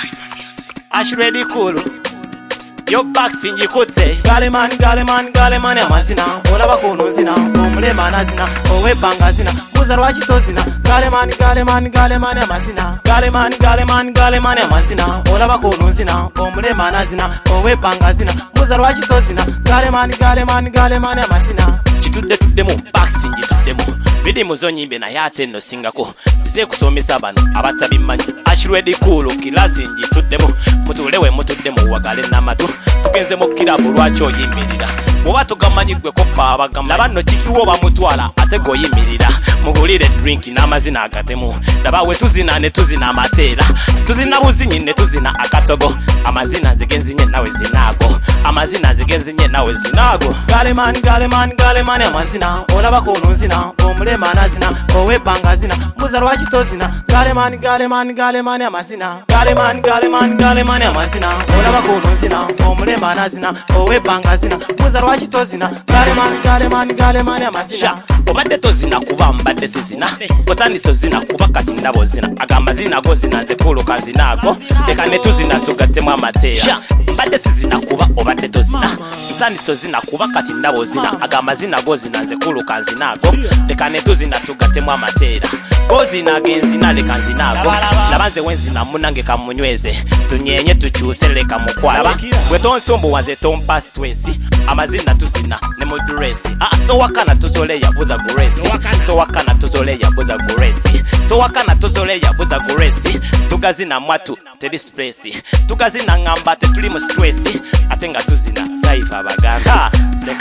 Ash ready cool. Yo boxing yikute. Galeman amazina. Olaba kuno zina. Omulema nazina. Owe banga zina. Muza lwakito zina. Galeman amazina. Galeman amazina. Olaba kuno zina. Omulema nazina. Owe banga zina. Muza lwakito zina. Galeman amazina. Chituddemu boxing chituddemu. Bidi muzonyimbe na yate no singako. Bize kusomesa bano abatabimanyi. Ash ready cool kilasi njituddemu. Mutulewe mutuddemu wagale namatu. Tugenze mu kirabu lwaki oyimirira. Bwoba tugamanyi gwe koppa abagamba. Labanno kikiwo bamutwala ate go yimirira. Mugulire drink n'amazina agatemu. Laba we tuzina ne tuzina amateera. Tuzina buzinyi ne tuzina akatogo. Amazina zigenzinye nawe zinago. Amazina zigenzinye nawe zinago. Galeman amazina. Olaba kuno zina. Omulema nazina. Owe banga zina. Muza lwakito zina. Galeman amazina. Galeman amazina. Olaba kuno zina. Omulema nazina. Owe banga zina. Muza lwakito zina. Galeman amazina. Obadde tozina kuba mbadde sizina. Botandiso zina kuba kati ndabo zina. Agamazina go zina zekulu kazinago. Leka ne tuzina tugattemu amateera. Mbadde sizina kuba obadde tozina. Botandiso zina kuba kati ndabo zina. Agamazina go zina zekulu kazinago. Leka ne tuzina tugattemu amateera. Go zina genzina leka nzinago. Labanze wenzina munange kamunyweze. Tunyenye tukyuse leka mukwabe. Gwe tonsombo waze tompa stress. Amazina tuzina ne muduresi. Towakana tuzole yabuza guresi. Towakana tuzole yabuza guresi. Towakana tuzole yabuza guresi. Tugazina mwatu teri stress. Tugazina ngamba tetuli mu stress. Atenga tuzina saifa abaganga.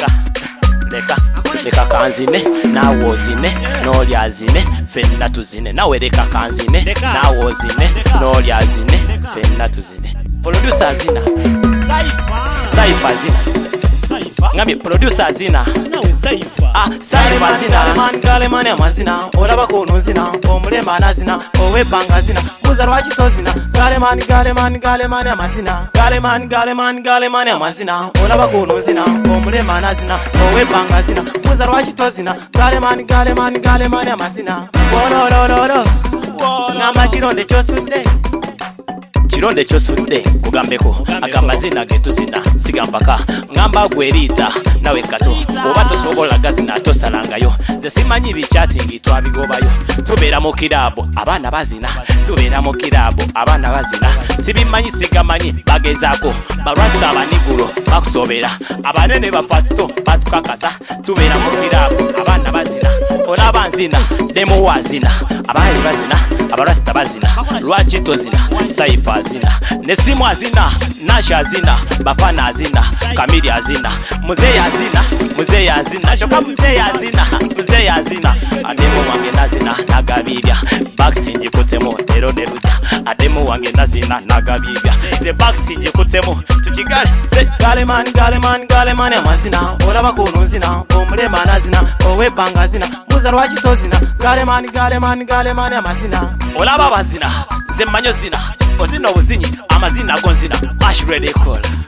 Leka kanzine nawe ozine n'olyazine fenna tuzine nawe leka kanzine nawe ozine n'olyazine fenna tuzine. Producer zina Saifa zina ngami producer zina Saifa zina Galeman amazina. Olaba kuno zina. Omulema nazina. Owe banga zina. Muza lwakito zina. Galeman amazina. Galeman amazina. Olaba kuno zina. Omulema nazina. Owe banga zina. Muza lwakito zina. Galeman amazina. Wololololo ngamba kironde kyosudde kugambeko agamazina getuzina sigambaka ngamba gwerita nawe kato oba tosobola gazina tosalangayo ze simanyi bichatting twabigobayo tubeera mu kirabo abaana bazina sibimanyi sigamanyi bagezaako balwazika abanigulo bakusobera abanene bafatso batukakasa tubeera mu kirabo abaana bazina olaba nzina demo wazina abaali bazina abarasta bazina lwaki tozina Saifa azina Nesimu azina Nasha azina Bafana azina Kamili azina Muzeya azina Shoka muzeya azina Ademu wange nazina nagabirya Baxi njikutemo ero neruja Ademu wange nazina nagabirya Ze baxi njikutemo tuchigale Se Galeman amazina. Olaba kuno zina. Omulema nazina. Owe banga zina. Muza lwakito zina. Galeman amazina. Olaba bazina Ze manyo zina Ozina obuzinyi amazina gonzina Ash ready cool.